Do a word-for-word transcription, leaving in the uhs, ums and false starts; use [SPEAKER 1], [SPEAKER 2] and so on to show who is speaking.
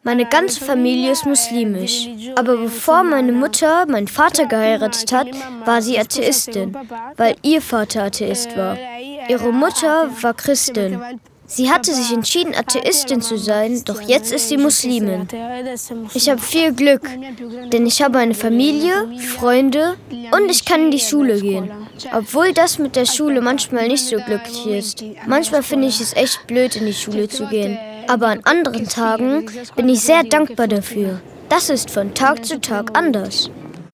[SPEAKER 1] Meine ganze Familie ist muslimisch. Aber bevor meine Mutter meinen Vater geheiratet hat, war sie Atheistin, weil ihr Vater Atheist war. Ihre Mutter war Christin. Sie hatte sich entschieden, Atheistin zu sein, doch jetzt ist sie Muslimin. Ich habe viel Glück, denn ich habe eine Familie, Freunde und ich kann in die Schule gehen. Obwohl das mit der Schule manchmal nicht so glücklich ist. Manchmal finde ich es echt blöd, in die Schule zu gehen. Aber an anderen Tagen bin ich sehr dankbar dafür. Das ist von Tag zu Tag anders.